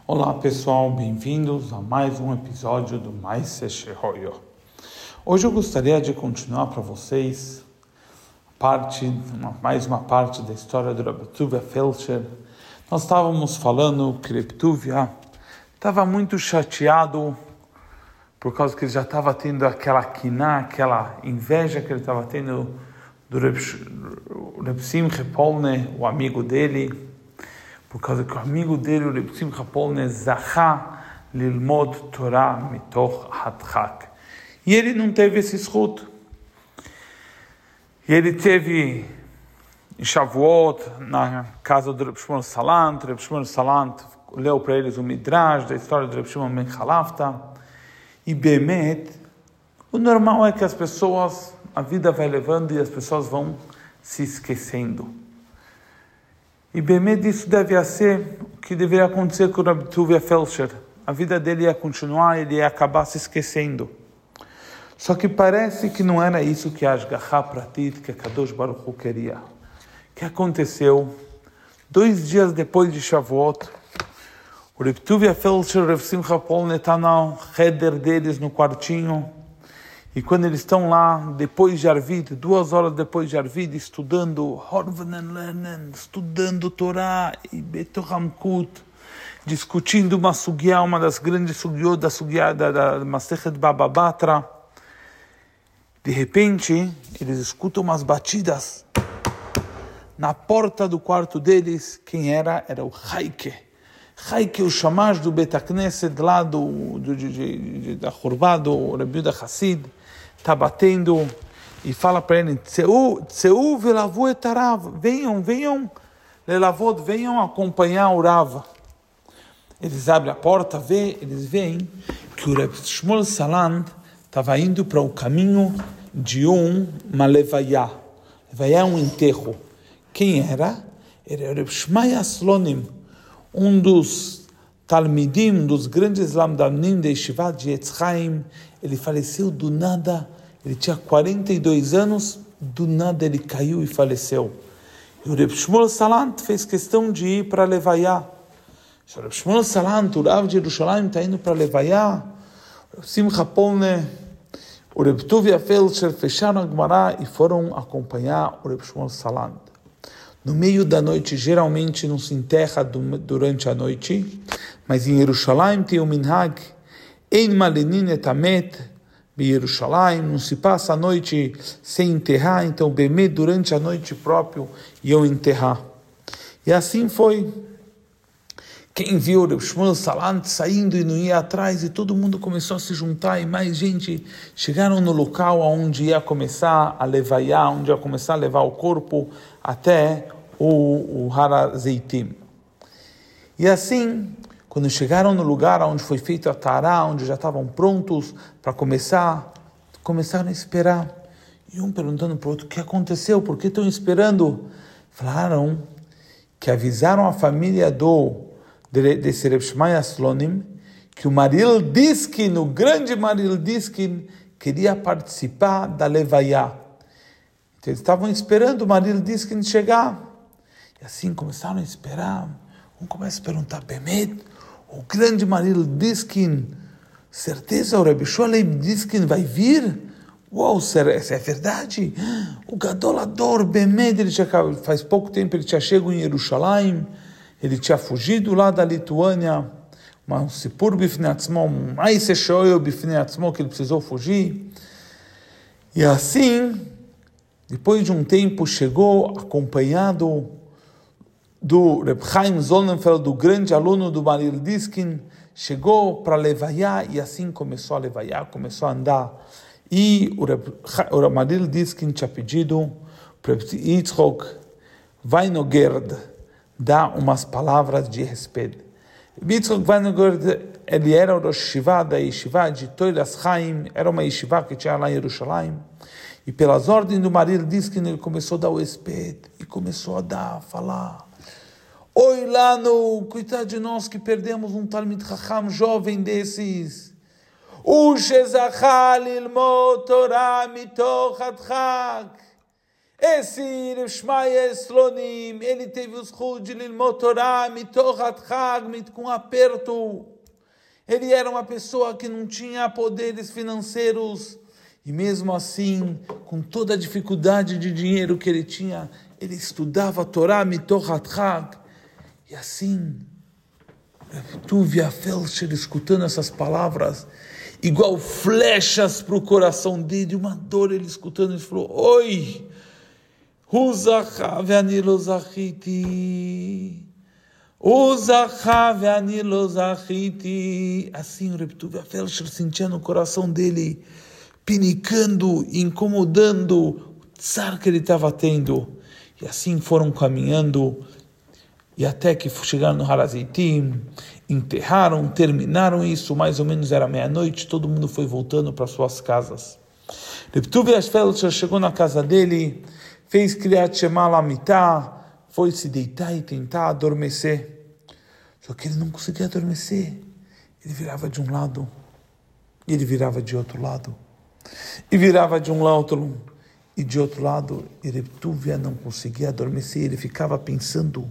Olá pessoal, bem-vindos a mais um episódio do Maaseh Shehoyo. Hoje eu gostaria de continuar para vocês mais uma parte da história do Reb Tuvia Feldsher. Nós estávamos falando que Reb Tuvia estava muito chateado por causa que ele já estava tendo aquela quiná, aquela inveja que ele estava tendo do Reb Simcha Polne, o amigo dele, por causa que o amigo dele, o Reb Simcha Polne, zachá lilmod Torah mitoch hadchak. E ele não teve esse zchut. E ele teve em Shavuot, na casa do Reb Shmuel Salant. Reb Shmuel Salant leu para eles o Midrash da história do Reb Shimon ben Chalafta. E Bemet, o normal é que as pessoas, a vida vai levando e as pessoas vão se esquecendo. E Bemet, isso deve ser o que deveria acontecer com o Reb Tuvia Feldsher. A vida dele ia continuar, ele ia acabar se esquecendo. Só que parece que não era isso que a Ashgachá Pratit, que a Kadosh Baruch Hu queria. O que aconteceu? 2 dias depois de Shavuot, o Reb Tuvia Feldsher, o Reb Simcha Polne, está no cheder deles, no quartinho. E quando eles estão lá, depois de Arvid, 2 horas depois de Arvid, estudando Horvanen Lernen, estudando Torá e Betohamkut, discutindo uma sugiá, uma das grandes sugiot da sugiá da Masechet Baba Batra. De repente, eles escutam umas batidas na porta do quarto deles. Quem era? Era o Haike. Haike, o shamash do Betakneset, lá da Churvá, do Rabi Yehuda Hassid, está batendo e fala para ele: Tseu velavu et Rav, venham, lelavot, venham acompanhar o Rav. Eles abrem a porta, eles veem que o Reb Shmuel Salant estava indo para o caminho de uma levaiá. Levaiá é um enterro. Quem era? Era o Reb Shmaya Slonim, um dos talmidim, um dos grandes lamdanim da Yeshiva de Etz Chaim. Ele faleceu do nada, ele tinha 42 anos, do nada ele caiu e faleceu. E o Reb Shmuel Salant fez questão de ir para a levaiá. O Reb Shmuel Salant, o Rav de Yerushalayim, está indo para a levaiá. O Simcha Polne, o Reb Tuvia Feldsher fecharam a Gemara e foram acompanhar o Reb Shmuel Salant. No meio da noite, geralmente não se enterra durante a noite, mas em Yerushalayim tem o minhag, Ein malenin et amet, em Yerushalayim não se passa a noite sem enterrar, então Bemet durante a noite próprio iam enterrar. E assim foi. Quem viu o Reb Shmuel Salant saindo e não ia atrás, e todo mundo começou a se juntar, e mais gente chegaram no local onde ia começar a levaiá, onde ia começar a levar o corpo até o Har HaZeitim. E assim, quando chegaram no lugar onde foi feita a Tará, onde já estavam prontos para começaram a esperar. E um perguntando para o outro: o que aconteceu? Por que estão esperando? Falaram que avisaram a família desse Reb Shmaya Slonim que o Maril Diskin, o grande Maril Diskin, queria participar da levaiá. Então eles estavam esperando o Maril Diskin chegar. E assim começaram a esperar. Um começa a perguntar: Bemet, o grande Maril Diskin, certeza o Reb Sholem Diskin vai vir? Uau, isso é verdade? O Gadolador Bemet, faz pouco tempo ele tinha chegado em Yerushalayim, ele tinha fugido lá da Lituânia, um Sipur Bifnei Atzmo, um Maaseh Shehoyo Bifnei Atzmo, que ele precisou fugir. E assim, depois de um tempo, chegou acompanhado do Reb Chaim Zollenfeld, do grande aluno do Maril Diskin, chegou para a levaiá, e assim começou a levaiá, começou a andar. E o Maril Diskin tinha pedido para o Yitzchok Weinogerd dar umas palavras de respeito. Yitzchok Weinogerd, ele era o Rosh Yeshiva da Yeshiva de Toiras Chaim, era uma Yeshiva que tinha lá em Yerushalayim. E pelas ordens do Maril Diskin, ele começou a dar o respeito, e começou a falar: oi Lano, coitado de nós que perdemos um Talmid Chacham jovem desses. O Shezachá lilmod Torah mitoch hadchak. Esse Reb Shmaya Slonim, ele teve os chud de Lilmod Torah, mitorat chag, com aperto. Ele era uma pessoa que não tinha poderes financeiros. E mesmo assim, com toda a dificuldade de dinheiro que ele tinha, ele estudava a Torá mitorat chag. E assim, tu via Felsher escutando essas palavras, igual flechas para o coração dele, uma dor, ele escutando, ele falou, oi, Uzacha ve'ani lo zachiti. Uzacha ve'ani lo zachiti. Assim o Reb Tuvia Felsher sentia no coração dele, pinicando, incomodando o tsar que ele estava tendo. E assim foram caminhando, e até que chegaram no Har HaZeitim, enterraram, terminaram isso, mais ou menos era meia-noite, todo mundo foi voltando para suas casas. Reb Tuvia Felsher chegou na casa dele, fez Kriyat Shema Lamitá, foi se deitar e tentar adormecer. Só que ele não conseguia adormecer. Ele virava de um lado, e ele virava de outro lado. E virava de um lado e de outro lado. E Reb Tuvia não conseguia adormecer. Ele ficava pensando,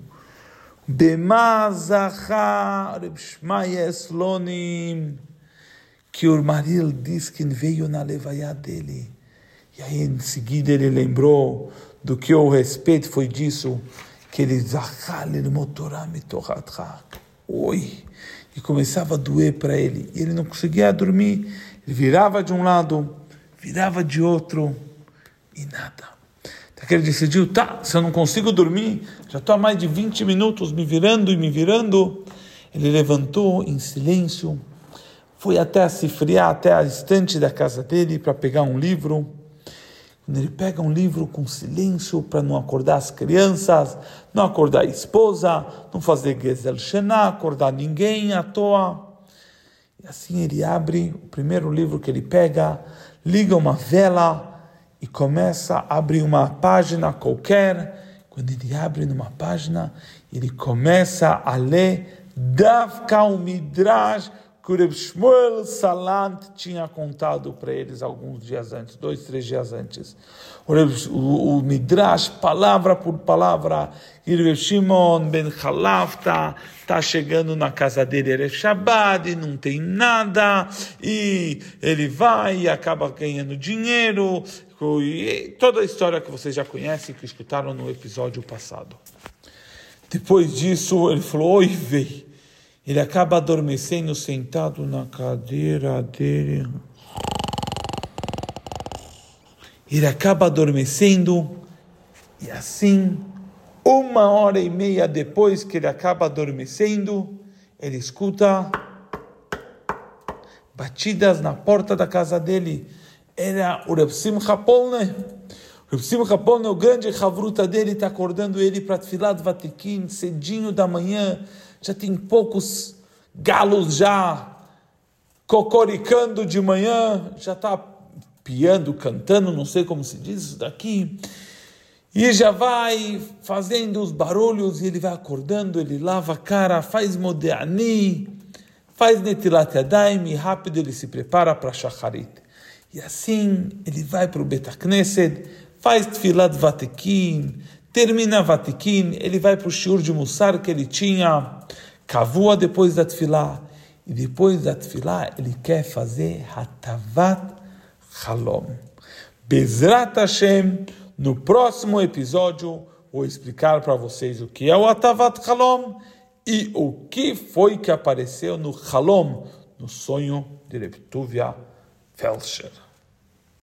Bema Zacha Reb Shmaya Slonim, que o marido diz que veio na levaiá dele. E aí em seguida ele lembrou do que o respeito foi disso, que ele Zachal Lilmod Torah mitorat chag. Oi! E começava a doer para ele. E ele não conseguia dormir. Ele virava de um lado, virava de outro, e nada. Até que ele decidiu, se eu não consigo dormir, já estou há mais de 20 minutos me virando. Ele levantou em silêncio, foi até se friar, até a estante da casa dele para pegar um livro. Quando ele pega um livro com silêncio para não acordar as crianças, não acordar a esposa, não fazer Gezel Shena, acordar ninguém à toa. E assim ele abre o primeiro livro que ele pega, liga uma vela e começa a abrir uma página qualquer. Quando ele abre numa página, ele começa a ler Davka o Midrash que o Reb Shmuel Salant tinha contado para eles alguns dias antes, 2-3 dias antes. O Midrash, palavra por palavra, e Reb Shimon ben Chalafta está chegando na casa dele, Erev Shabbat, e não tem nada, e ele vai e acaba ganhando dinheiro, e toda a história que vocês já conhecem, que escutaram no episódio passado. Depois disso, ele falou, oi, vei. Ele acaba adormecendo sentado na cadeira dele. Ele acaba adormecendo e assim, 1h30 depois que ele acaba adormecendo, ele escuta batidas na porta da casa dele. Era o Reb Simcha Polner. O Reb Simcha Polner, o grande chavruta dele, está acordando ele para Tfilat Vatikin, cedinho da manhã. Já tem poucos galos já cocoricando de manhã, já está piando, cantando, não sei como se diz isso daqui, e já vai fazendo os barulhos, e ele vai acordando, ele lava a cara, faz modeani, faz netilat yadayim, e rápido ele se prepara para shacharit. E assim ele vai para o Bet HaKnesset, faz Tfilat Vatikin, termina Vatikin, ele vai para o shiur de Mussar que ele tinha, Kavua depois da Tfilá, e depois da Tfilá ele quer fazer Hatavat Halom. Bezrat Hashem, no próximo episódio vou explicar para vocês o que é o Hatavat Halom e o que foi que apareceu no Halom, no sonho de Reb Tuvia Felsher.